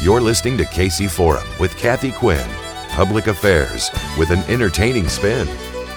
You're listening to KC Forum with Kathy Quinn. Public affairs with an entertaining spin.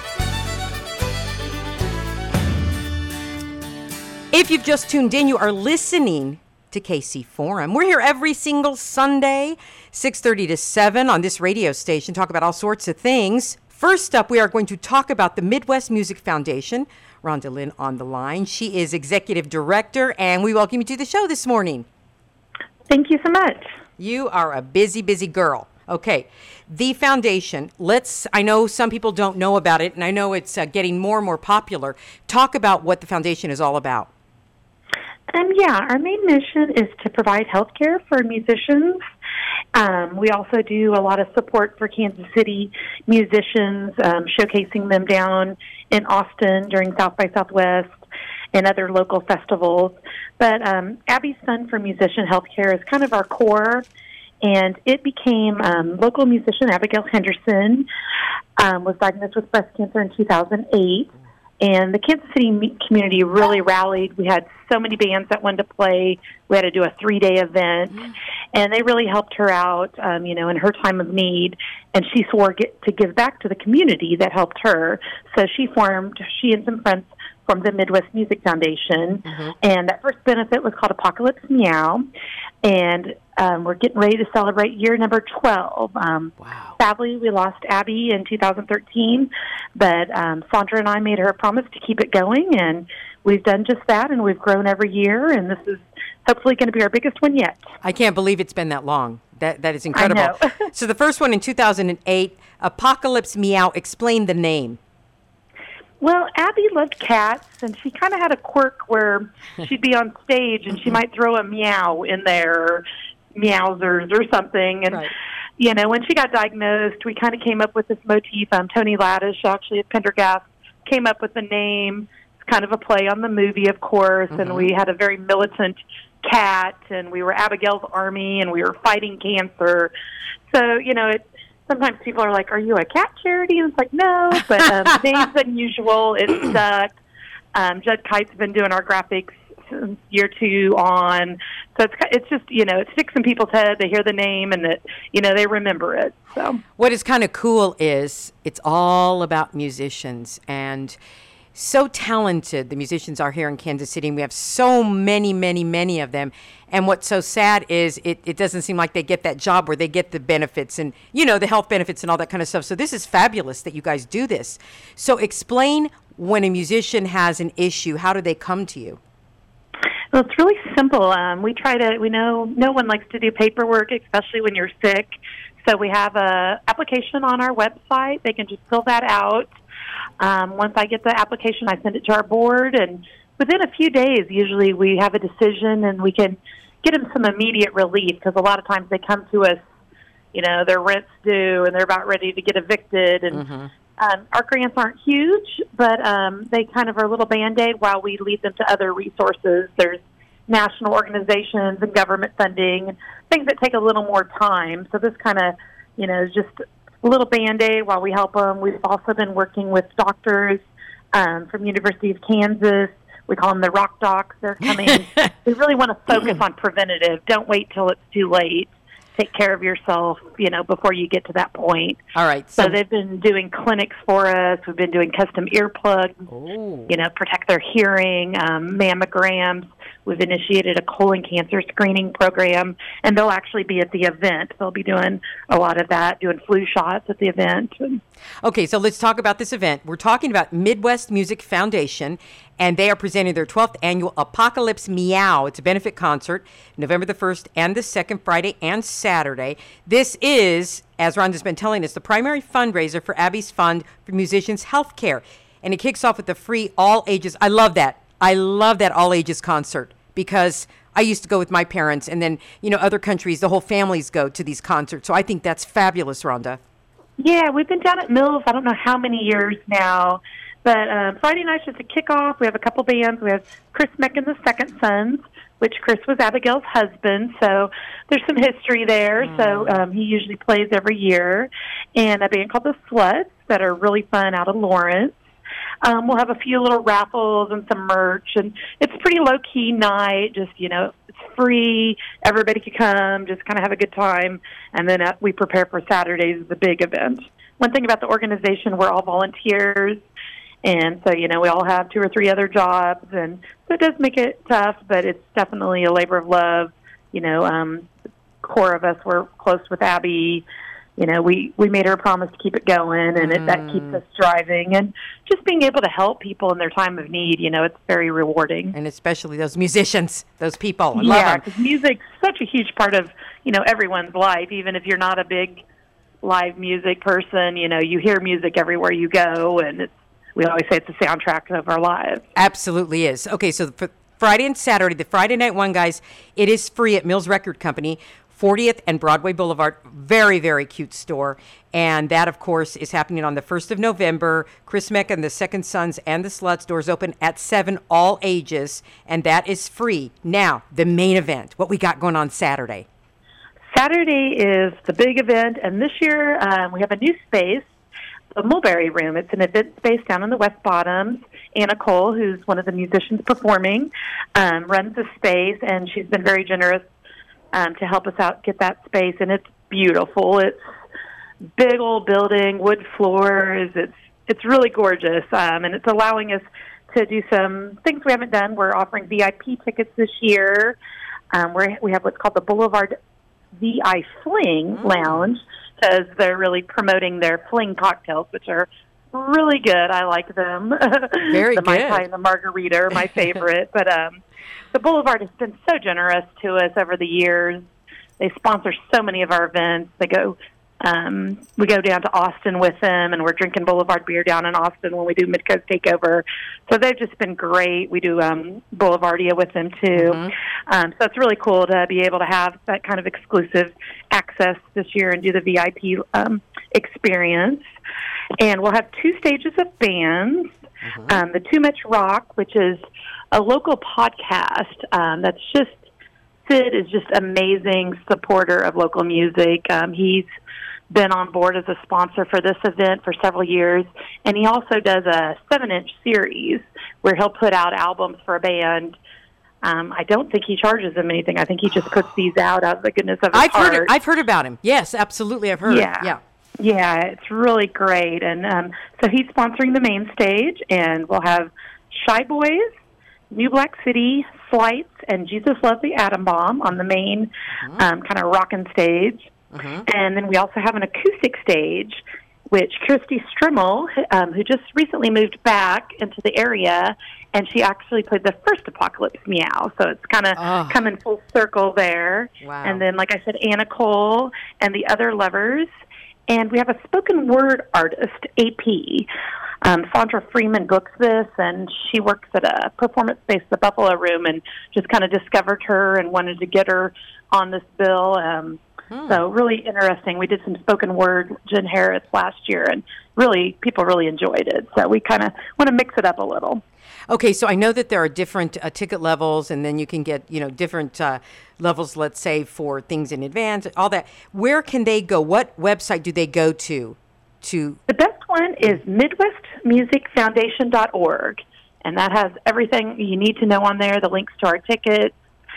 If you've just tuned in, you are listening to KC Forum. We're here every single Sunday, 6:30 to 7 on this radio station, talk about all sorts of things. First up, we are going to talk about the Midwest Music Foundation. Rhonda Lynn on the line. She is executive director, and we welcome you to the show this morning. Thank you so much. You are a busy, busy girl. Okay, the foundation, I know some people don't know about it, and I know it's getting more and more popular. Talk about what the foundation is all about. Our main mission is to provide health care for musicians. We also do a lot of support for Kansas City musicians, showcasing them down in Austin during South by Southwest and other local festivals. But Abby's Fund for Musician Healthcare is kind of our core, and it became local musician Abigail Henderson was diagnosed with breast cancer in 2008. And the Kansas City community really rallied. We had so many bands that wanted to play. We had to do a 3-day event. And they really helped her out, in her time of need. And she swore to give back to the community that helped her. So she and some friends formed the Midwest Music Foundation. And that first benefit was called Apocalypse Meow. And we're getting ready to celebrate year number 12. Wow. Sadly, we lost Abby in 2013, but Sandra and I made her a promise to keep it going, and we've done just that, and we've grown every year, and this is hopefully going to be our biggest one yet. I can't believe it's been that long. That is incredible. I know. So the first one in 2008, Apocalypse Meow. Explain the name. Well, Abby loved cats, and she kind of had a quirk where she'd be on stage, and she might throw a meow in there, meowsers or something. And, right. When she got diagnosed, we kind of came up with this motif. Tony Laddish, actually at Pendergast, came up with the name. It's kind of a play on the movie, of course, and we had a very militant cat, and we were Abigail's Army, and we were fighting cancer. So, sometimes people are like, are you a cat charity? And it's like, no, but the name's unusual. It stuck. Judd Kite's been doing our graphics since year 2 on. So it's just, it sticks in people's head. They hear the name and that, they remember it. So what is kind of cool is it's all about musicians, and so talented the musicians are here in Kansas City, and we have so many, many, many of them. And what's so sad is it doesn't seem like they get that job where they get the benefits and, the health benefits and all that kind of stuff. So this is fabulous that you guys do this. So explain, when a musician has an issue, how do they come to you? Well, it's really simple. We know no one likes to do paperwork, especially when you're sick. So we have a application on our website. They can just fill that out. Once I get the application, I send it to our board, and within a few days, usually we have a decision, and we can get them some immediate relief, because a lot of times they come to us, their rent's due, and they're about ready to get evicted, and our grants aren't huge, but they kind of are a little Band-Aid while we lead them to other resources. There's national organizations and government funding, things that take a little more time. So this kind of, is just a little Band-Aid while we help them. We've also been working with doctors from University of Kansas. We call them the Rock Docs. They're coming. We really want to focus on preventative. Don't wait till it's too late. Take care of yourself, before you get to that point. All right. So they've been doing clinics for us. We've been doing custom earplugs, protect their hearing, mammograms. We've initiated a colon cancer screening program, and they'll actually be at the event. They'll be doing a lot of that, doing flu shots at the event. Okay, so let's talk about this event. We're talking about Midwest Music Foundation, and they are presenting their 12th annual Apocalypse Meow. It's a benefit concert, November the 1st and the 2nd, Friday and Saturday. This is, as Rhonda's been telling us, the primary fundraiser for Abby's Fund for Musicians Healthcare. And it kicks off with the free all ages. I love that. I love that all ages concert, because I used to go with my parents, and then, other countries, the whole families go to these concerts. So I think that's fabulous, Rhonda. Yeah, we've been down at Mills, I don't know how many years now. But Friday night's just a kickoff. We have a couple bands. We have Chris Meck and the Second Sons, which Chris was Abigail's husband. So there's some history there. So he usually plays every year. And a band called the Sluts that are really fun out of Lawrence. We'll have a few little raffles and some merch, and it's a pretty low-key night. Just, it's free. Everybody can come, just kind of have a good time. And then we prepare for Saturdays, the big event. One thing about the organization, we're all volunteers. And so, we all have 2 or 3 other jobs. And so it does make it tough, but it's definitely a labor of love. The core of us, we're close with Abby. We made her a promise to keep it going, and that keeps us driving. And just being able to help people in their time of need, it's very rewarding. And especially those musicians, those people. I love them. Because music's such a huge part of, everyone's life. Even if you're not a big live music person, you hear music everywhere you go, and we always say it's the soundtrack of our lives. Absolutely is. Okay, so for Friday and Saturday, the Friday night one, guys, it is free at Mills Record Company, 40th and Broadway Boulevard. Very, very cute store. And that, of course, is happening on the 1st of November. Chris Meck and the Second Sons and the Sluts. Doors open at 7, all ages. And that is free. Now, the main event. What we got going on Saturday? Saturday is the big event. And this year, we have a new space, the Mulberry Room. It's an event space down in the West Bottoms. Anna Cole, who's one of the musicians performing, runs the space. And she's been very generous to help us out get that space, and it's beautiful. It's big old building, wood floors. It's really gorgeous, and it's allowing us to do some things we haven't done. We're offering VIP tickets this year. We have what's called the Boulevard VI Fling Lounge, because they're really promoting their fling cocktails, which are really good. I like them. Very the good. Mai Tai and the Margarita are my favorite, but the Boulevard has been so generous to us over the years. They sponsor so many of our events. We go down to Austin with them, and we're drinking Boulevard beer down in Austin when we do Midcoast Takeover. So they've just been great. We do Boulevardia with them, too. So it's really cool to be able to have that kind of exclusive access this year and do the VIP experience. And we'll have 2 stages of bands. The Too Much Rock, which is a local podcast Sid is just amazing supporter of local music. He's been on board as a sponsor for this event for several years, and he also does a 7-inch series where he'll put out albums for a band. I don't think he charges them anything. I think he just puts these out of the goodness of his heart. I've heard about him. Yes, absolutely, I've heard. Yeah, it's really great. And so he's sponsoring the main stage, and we'll have Shy Boys, New Black City, Slights, and Jesus Loves the Atom Bomb on the main kind of rockin' stage. And then we also have an acoustic stage, which Kirsty Strimmel, who just recently moved back into the area, and she actually played the first Apocalypse Meow. So it's kind of coming full circle there. Wow. And then, like I said, Anna Cole and the Other Lovers. And we have a spoken word artist, AP. Sandra Freeman books this, and she works at a performance space, the Buffalo Room, and just kind of discovered her and wanted to get her on this bill. So really interesting. We did some spoken word, Jen Harris, last year, and people really enjoyed it. So we kind of want to mix it up a little. Okay, so I know that there are different ticket levels, and then you can get, different levels, let's say, for things in advance, all that. Where can they go? What website do they go to? The best one is MidwestMusicFoundation.org, and that has everything you need to know on there, the links to our tickets,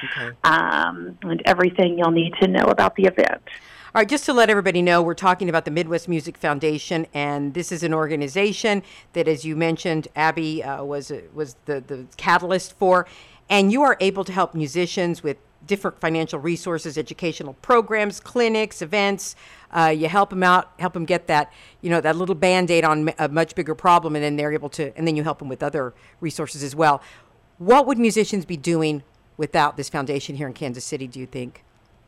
and everything you'll need to know about the event. All right, just to let everybody know, we're talking about the Midwest Music Foundation, and this is an organization that, as you mentioned, Abby was the catalyst for, and you are able to help musicians with different financial resources, educational programs, clinics, events. You help them out, help them get that, that little Band-Aid on a much bigger problem, and then they're able to, and then you help them with other resources as well. What would musicians be doing without this foundation here in Kansas City, do you think?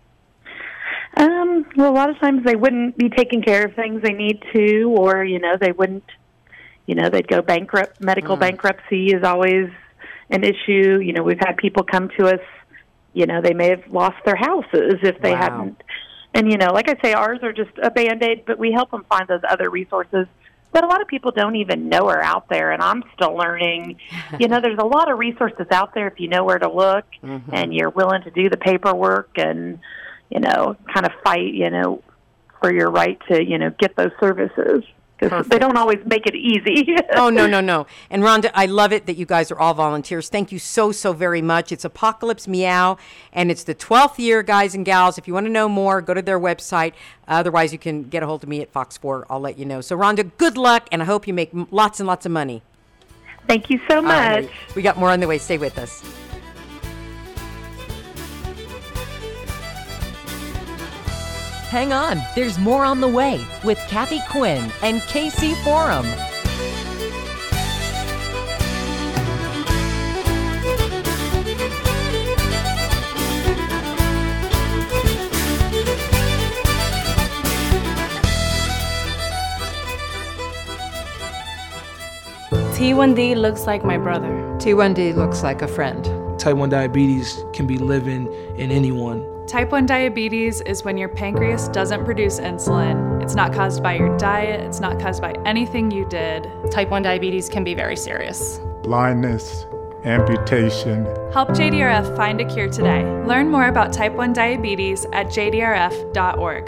Well, a lot of times they wouldn't be taking care of things they need to, or, they wouldn't, they'd go bankrupt. Medical bankruptcy is always an issue. We've had people come to us, they may have lost their houses if they hadn't. And, like I say, ours are just a Band-Aid, but we help them find those other resources that a lot of people don't even know are out there, and I'm still learning. There's a lot of resources out there if you know where to look and you're willing to do the paperwork and, kind of fight, for your right to, get those services. because they don't always make it easy. Oh, no. And Rhonda, I love it that you guys are all volunteers. Thank you so very much. It's Apocalypse Meow, and it's the 12th year, guys and gals. If you want to know more, go to their website. Otherwise, you can get a hold of me at Fox 4. I'll let you know. So, Rhonda, good luck, and I hope you make lots and lots of money. Thank you so much. Right. We got more on the way. Stay with us. Hang on, there's more on the way with Kathy Quinn and KC Forum. T1D looks like my brother. T1D looks like a friend. Type 1 diabetes can be living in anyone. Type 1 diabetes is when your pancreas doesn't produce insulin. It's not caused by your diet. It's not caused by anything you did. Type 1 diabetes can be very serious. Blindness, amputation. Help JDRF find a cure today. Learn more about type 1 diabetes at jdrf.org.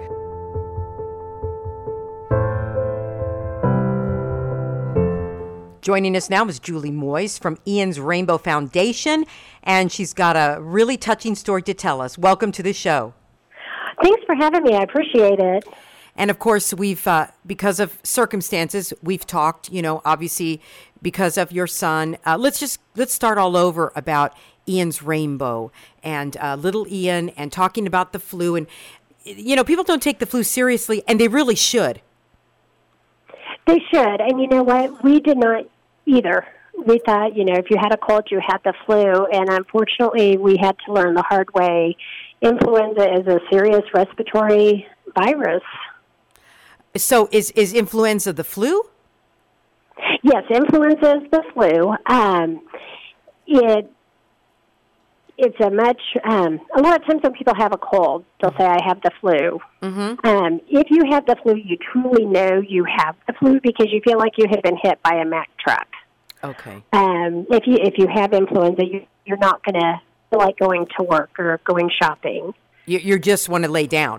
Joining us now is Julie Moyes from Ian's Rainbow Foundation, and she's got a really touching story to tell us. Welcome to the show. Thanks for having me. I appreciate it. And of course, we've, because of circumstances, we've talked, obviously because of your son. Let's start all over about Ian's Rainbow and little Ian and talking about the flu. And, people don't take the flu seriously, and they really should. They should. And you know what? We did not either. We thought, if you had a cold, you had the flu. And unfortunately, we had to learn the hard way. Influenza is a serious respiratory virus. So is influenza the flu? Yes, influenza is the flu. It's a lot of times when people have a cold, they'll say, I have the flu. Mm-hmm. If you have the flu, you truly know you have the flu because you feel like you have been hit by a Mack truck. Okay. If you have influenza, you're not going to feel like going to work or going shopping. You just want to lay down.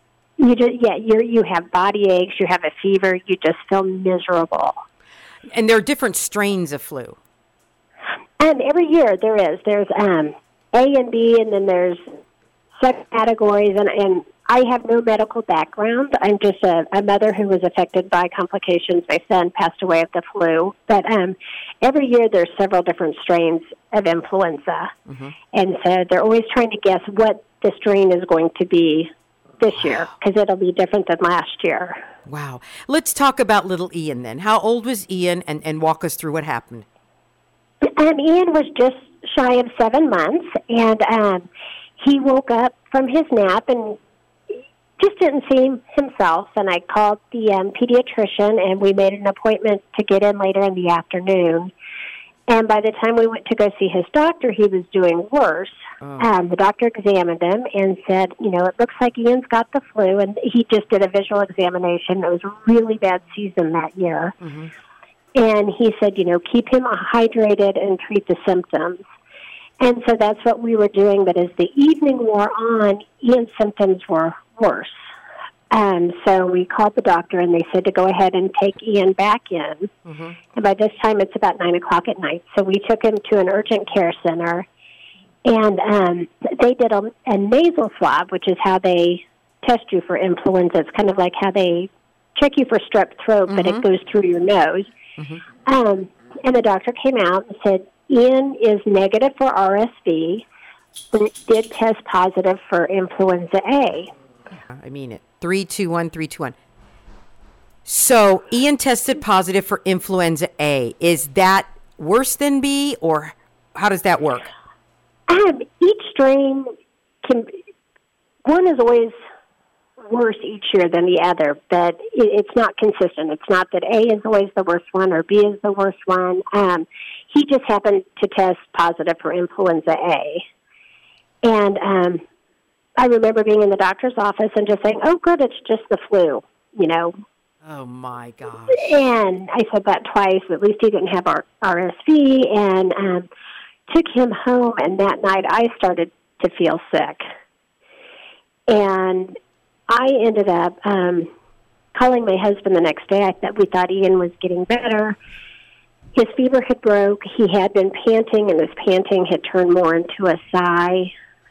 You have body aches, you have a fever, you just feel miserable. And there are different strains of flu. Every year there is. There's A and B, and then there's subcategories, and I have no medical background. I'm just a mother who was affected by complications. My son passed away of the flu. But every year there's several different strains of influenza. Mm-hmm. And so they're always trying to guess what the strain is going to be this year, because it'll be different than last year. Wow. Let's talk about little Ian then. How old was Ian, and walk us through what happened? Ian was just shy of 7 months, and he woke up from his nap and just didn't seem himself. And I called the pediatrician, and we made an appointment to get in later in the afternoon. And by the time we went to go see his doctor, he was doing worse. The doctor examined him and said, it looks like Ian's got the flu. And he just did a visual examination. It was a really bad season that year. Mm-hmm. And he said, keep him hydrated and treat the symptoms. And so that's what we were doing. But as the evening wore on, Ian's symptoms were worse. So we called the doctor, and they said to go ahead and take Ian back in. Mm-hmm. And by this time, it's about 9 o'clock at night. So we took him to an urgent care center, and they did a nasal swab, which is how they test you for influenza. It's kind of like how they check you for strep throat, mm-hmm. but it goes through your nose. Mm-hmm. And the doctor came out and said, Ian is negative for RSV, but it did test positive for influenza A. I mean it. 3, 2, 1, 3, 2, 1. So Ian tested positive for influenza A. Is that worse than B, or how does that work? Each strain one is always worse each year than the other, but it's not consistent. It's not that A is always the worst one or B is the worst one. He just happened to test positive for influenza A. And I remember being in the doctor's office and just saying, oh, good, it's just the flu, Oh, my gosh. And I said that twice. At least he didn't have RSV, and took him home. And that night I started to feel sick. And I ended up calling my husband the next day, we thought Ian was getting better. His fever had broke. He had been panting, and his panting had turned more into a sigh.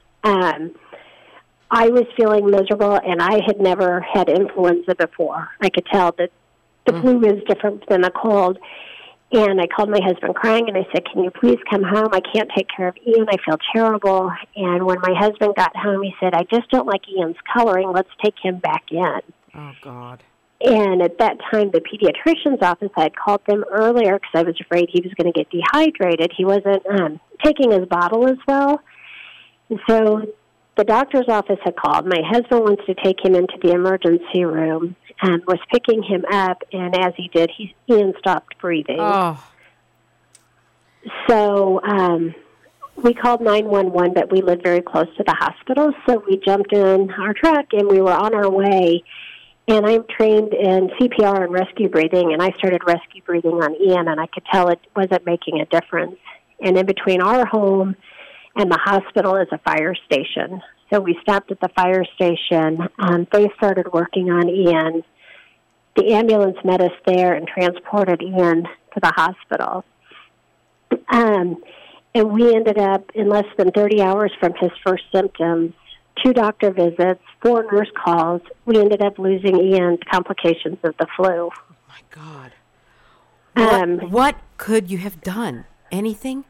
I was feeling miserable, and I had never had influenza before. I could tell that the flu is different than a cold. And I called my husband crying, and I said, can you please come home? I can't take care of Ian. I feel terrible. And when my husband got home, he said, I just don't like Ian's coloring. Let's take him back in. Oh, God. And at that time, the pediatrician's office, I had called them earlier because I was afraid he was going to get dehydrated. He wasn't taking his bottle as well. And so the doctor's office had called. My husband wants to take him into the emergency room and was picking him up, and as he did, Ian stopped breathing. Oh. So we called 911, but we lived very close to the hospital, so we jumped in our truck, and we were on our way. And I'm trained in CPR and rescue breathing, and I started rescue breathing on Ian, and I could tell it wasn't making a difference. And in between our home and the hospital is a fire station. So we stopped at the fire station. They started working on Ian. The ambulance met us there and transported Ian to the hospital. And we ended up, in less than 30 hours from his first symptoms, 2 doctor visits, 4 nurse calls, we ended up losing Ian to complications of the flu. Oh, my God. What could you have done? Anything?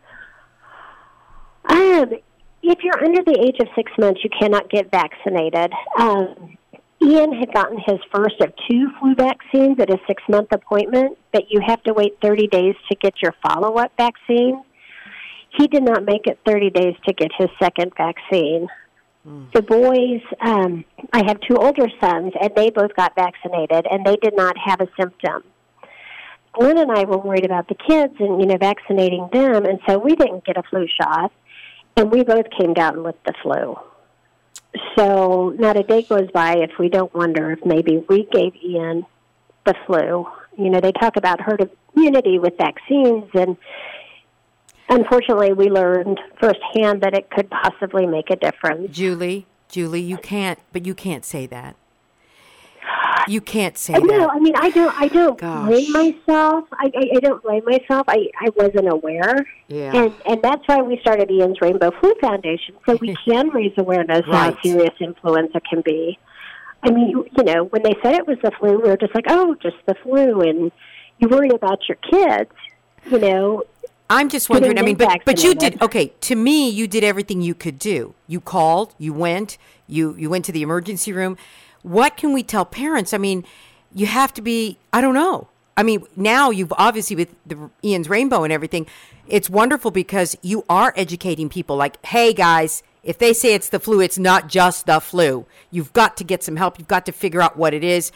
If you're under the age of 6 months, you cannot get vaccinated. Ian had gotten his first of 2 flu vaccines at a 6-month appointment, but you have to wait 30 days to get your follow-up vaccine. He did not make it 30 days to get his second vaccine. The boys, I have 2 older sons, and they both got vaccinated, and they did not have a symptom. Glenn and I were worried about the kids and, vaccinating them, and so we didn't get a flu shot, and we both came down with the flu. So not a day goes by if we don't wonder if maybe we gave Ian the flu. They talk about herd immunity with vaccines, and unfortunately we learned firsthand that it could possibly make a difference. Julie, you can't say that. You can't say that. No, I don't blame myself. I don't blame myself. I wasn't aware. Yeah. And that's why we started Ian's Rainbow Flu Foundation, so we can raise awareness how serious influenza can be. When they said it was the flu, we were just like, oh, just the flu, and you worry about your kids, I'm just wondering, but you did, to me, you did everything you could do. You called, you went to the emergency room. What can we tell parents? You have to be, I don't know. Now you've obviously, with the Ian's Rainbow and everything, it's wonderful because you are educating people like, hey guys, if they say it's the flu, it's not just the flu. You've got to get some help. You've got to figure out what it is.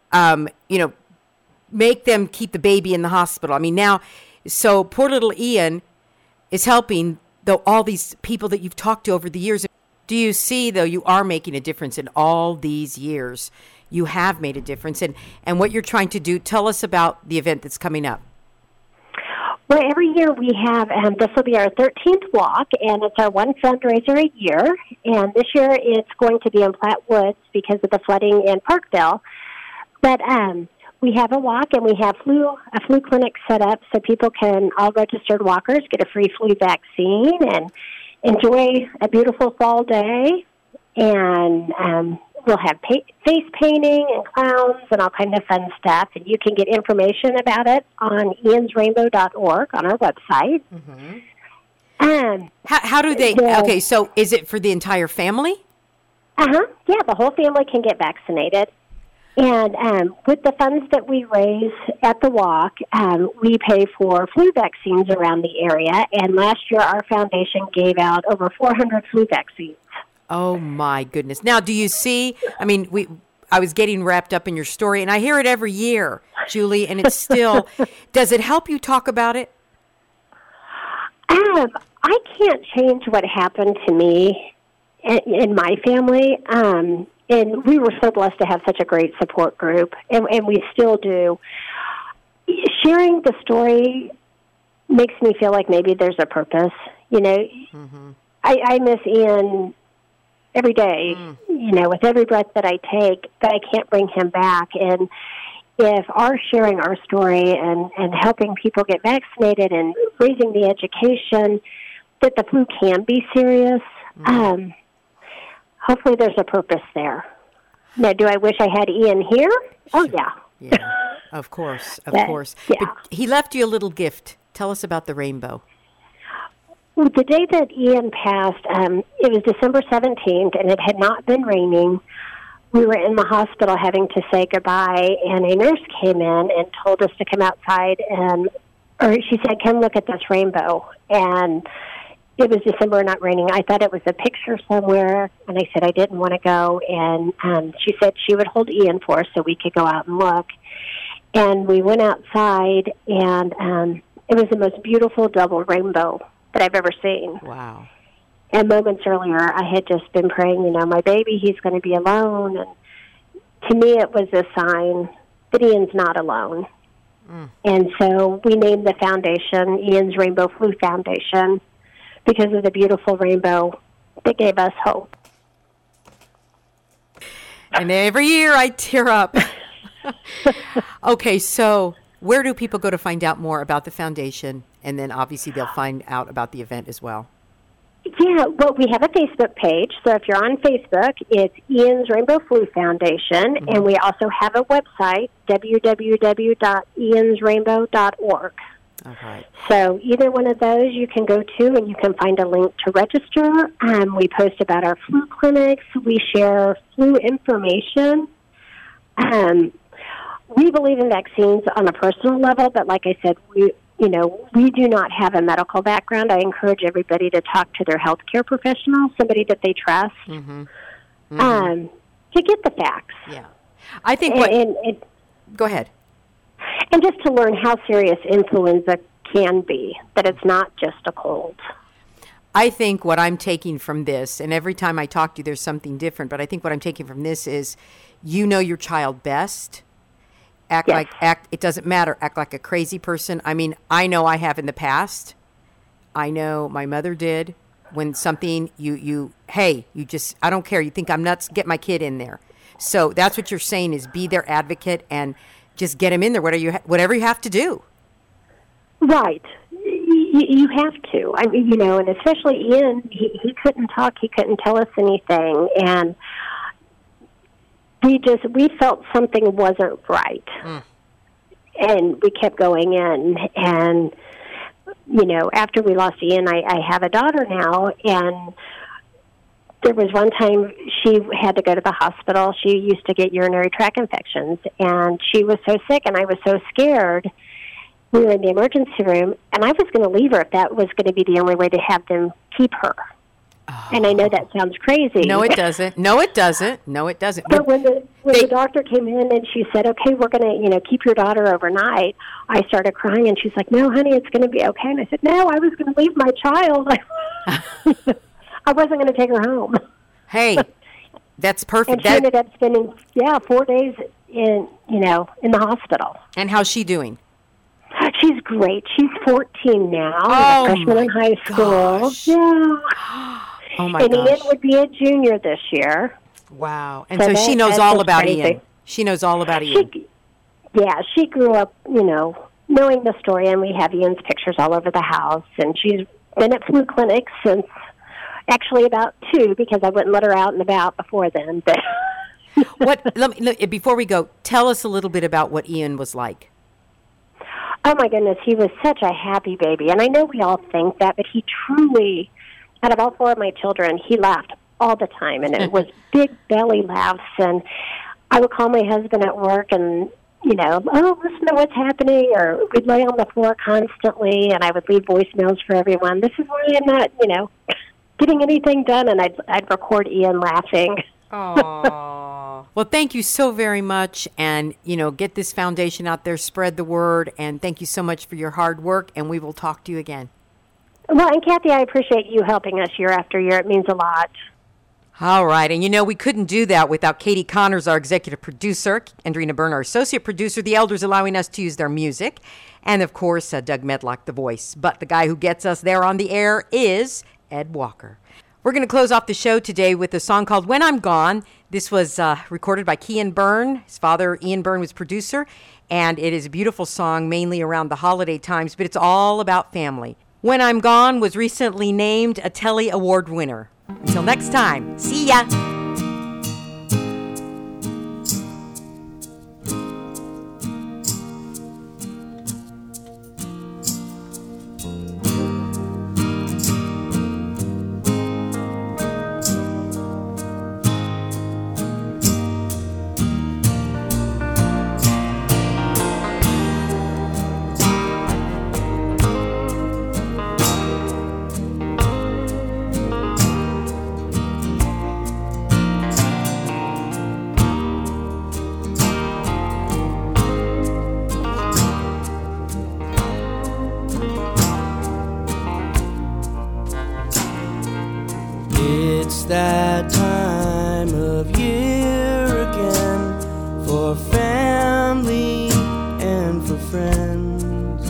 Make them keep the baby in the hospital. So poor little Ian is helping all these people that you've talked to over the years. Do you see, though, you are making a difference in all these years? You have made a difference. And what you're trying to do, tell us about the event that's coming up. Well, every year we have, this will be our 13th walk, and it's our one fundraiser a year. And this year it's going to be in Platte Woods because of the flooding in Parkville. But we have a walk, and we have a flu clinic set up so people can, all registered walkers, get a free flu vaccine and enjoy a beautiful fall day. And we'll have face painting and clowns and all kinds of fun stuff. And you can get information about it on iansrainbow.org on our website. Mm-hmm. How do they, so is it for the entire family? Yeah, the whole family can get vaccinated. And with the funds that we raise at the walk, we pay for flu vaccines around the area. And last year, our foundation gave out over 400 flu vaccines. Oh, my goodness. Now, do you see, I was getting wrapped up in your story, and I hear it every year, Julie, and it's still, does it help you talk about it? I can't change what happened to me in my family. And we were so blessed to have such a great support group, and we still do. Sharing the story makes me feel like maybe there's a purpose. Mm-hmm. I miss Ian every day, with every breath that I take, that I can't bring him back. And if our sharing our story and helping people get vaccinated and raising the education that the flu can be serious, hopefully there's a purpose there. Now, do I wish I had Ian here? Oh, yeah. Yeah, of course, of course. Yeah. But he left you a little gift. Tell us about the rainbow. Well, the day that Ian passed, it was December 17th, and it had not been raining. We were in the hospital having to say goodbye, and a nurse came in and told us to come outside, or she said, come look at this rainbow. And it was December, not raining. I thought it was a picture somewhere, and I said I didn't want to go. And she said she would hold Ian for us so we could go out and look. And we went outside, and it was the most beautiful double rainbow that I've ever seen. Wow. And moments earlier, I had just been praying, my baby, he's going to be alone. And to me, it was a sign that Ian's not alone. And so we named the foundation Ian's Rainbow Flu Foundation because of the beautiful rainbow that gave us hope. And every year I tear up. Okay, so where do people go to find out more about the foundation? And then obviously they'll find out about the event as well. Yeah, well, we have a Facebook page. So if you're on Facebook, it's Ian's Rainbow Flu Foundation. And we also have a website, www.iansrainbow.org. All right. So either one of those you can go to, and you can find a link to register. We post about our flu clinics. We share flu information. We believe in vaccines on a personal level, but like I said, we do not have a medical background. I encourage everybody to talk to their healthcare professional, somebody that they trust, to get the facts. Yeah. I think go ahead. And just to learn how serious influenza can be, that it's not just a cold. I think what I'm taking from this, and every time I talk to you, there's something different, but I think what I'm taking from this is you know your child best. It doesn't matter. Act like a crazy person. I mean, I know I have in the past. I know my mother did. When something I don't care. You think I'm nuts? Get my kid in there. So that's what you're saying is be their advocate and just get him in there. Whatever you have to do. Right. You have to. I mean, and especially Ian, he couldn't talk. He couldn't tell us anything. And we felt something wasn't right. And we kept going in. And, after we lost Ian, I have a daughter now. And there was one time she had to go to the hospital. She used to get urinary tract infections. And she was so sick, and I was so scared. We were in the emergency room, and I was going to leave her if that was going to be the only way to have them keep her. Oh. And I know that sounds crazy. No, it doesn't. But when the doctor came in and she said, okay, we're going to, keep your daughter overnight, I started crying, and she's like, no, honey, it's going to be okay. And I said, no, I was going to leave my child. I wasn't going to take her home. Hey, that's perfect. And she ended up spending, 4 days in the hospital. And how's she doing? She's great. She's 14 now, a freshman in high school. Yeah. Oh, my gosh. And Ian would be a junior this year. Wow. And so she knows all about Ian. She knows all about Ian. She grew up, knowing the story, and we have Ian's pictures all over the house. And she's been at flu clinics since actually about 2, because I wouldn't let her out and about before then. But before we go, tell us a little bit about what Ian was like. Oh, my goodness, he was such a happy baby. And I know we all think that, but he truly, out of all 4 of my children, he laughed all the time. And it was big belly laughs. And I would call my husband at work and, listen to what's happening. Or we'd lay on the floor constantly, and I would leave voicemails for everyone. This is why I'm not, getting anything done. And I'd record Ian laughing. Aww. Well, thank you so very much. And, get this foundation out there, spread the word. And thank you so much for your hard work. And we will talk to you again. Well, and Kathy, I appreciate you helping us year after year. It means a lot. All right. And, we couldn't do that without Katie Connors, our executive producer, Andrina Byrne, our associate producer, the elders allowing us to use their music, and, of course, Doug Medlock, the voice. But the guy who gets us there on the air is Ed Walker. We're going to close off the show today with a song called When I'm Gone. This was recorded by Kean Byrne. His father, Ian Byrne, was producer, and it is a beautiful song, mainly around the holiday times, but it's all about family. When I'm Gone was recently named a Telly Award winner. Until next time, see ya! It's that time of year again for family and for friends,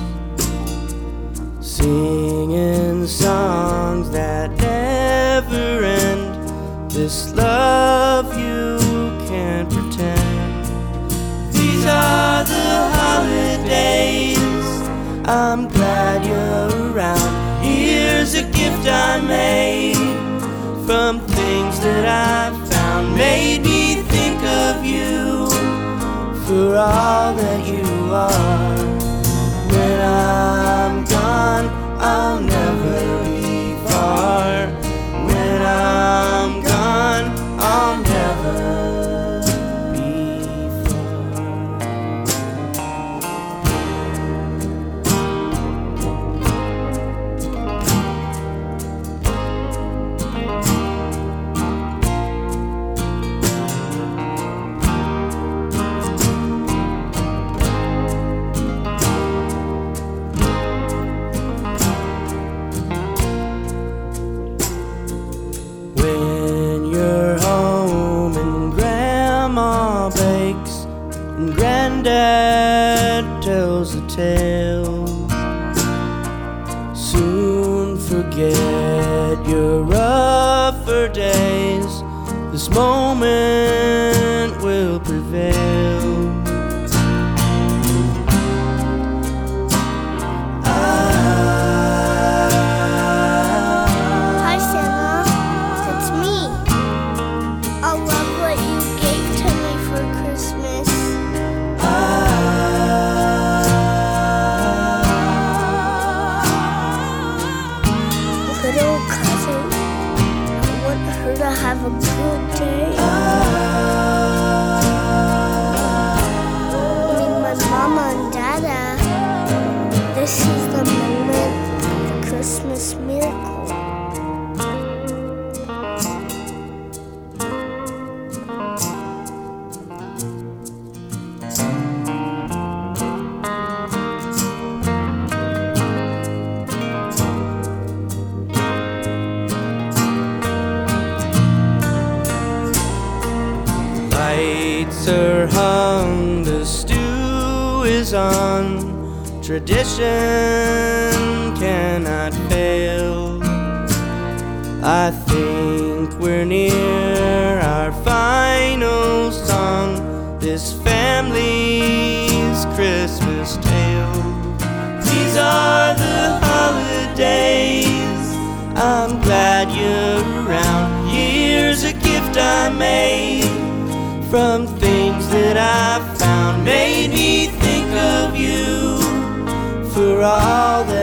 singing songs that never end, this love you can't pretend. These are the holidays, I'm glad you're around. Here's a gift I made from things that I found, made me think of you for all that you are. When I'm gone, I'll never be far. When I'm gone, I'll never be Granddad tells a tale. Soon forget your rougher days. This moment will prevail. Hi, Santa. It's me. I love what you gave to me for Christmas. Little cousin, I want her to have a good day. I mean, my mama and dada. This is the moment, the Christmas miracle. Lights are hung, the stew is on. Tradition cannot fail. I think we're near our final song, this family's Christmas tale. These are the holidays, I'm glad you're around. Here's a gift I made from things that I found, made me think of you for all that